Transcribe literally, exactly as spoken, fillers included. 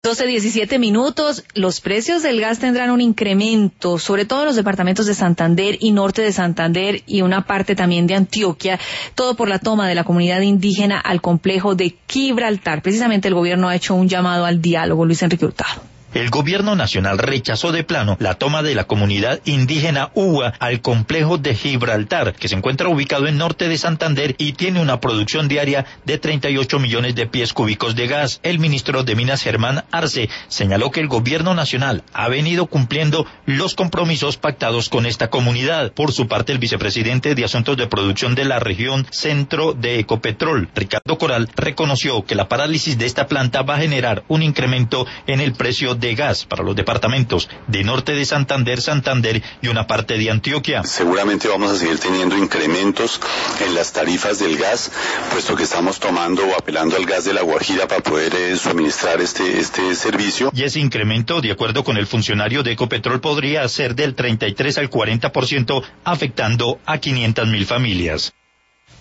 doce diecisiete minutos, los precios del gas tendrán un incremento, sobre todo en los departamentos de Santander y norte de Santander y una parte también de Antioquia, todo por la toma de la comunidad indígena al complejo de Gibraltar. Precisamente el gobierno ha hecho un llamado al diálogo. Luis Enrique Hurtado. El gobierno nacional rechazó de plano la toma de la comunidad indígena Uwa al complejo de Gibraltar, que se encuentra ubicado en norte de Santander y tiene una producción diaria de treinta y ocho millones de pies cúbicos de gas. El ministro de Minas, Germán Arce, señaló que el gobierno nacional ha venido cumpliendo los compromisos pactados con esta comunidad. Por su parte, el vicepresidente de Asuntos de Producción de la región centro de Ecopetrol, Ricardo Coral, reconoció que la parálisis de esta planta va a generar un incremento en el precio de de gas para los departamentos de norte de Santander, Santander y una parte de Antioquia. Seguramente vamos a seguir teniendo incrementos en las tarifas del gas, puesto que estamos tomando o apelando al gas de la Guajira para poder eh, suministrar este, este servicio. Y ese incremento, de acuerdo con el funcionario de Ecopetrol, podría ser del treinta y tres al cuarenta por ciento, afectando a quinientas mil familias.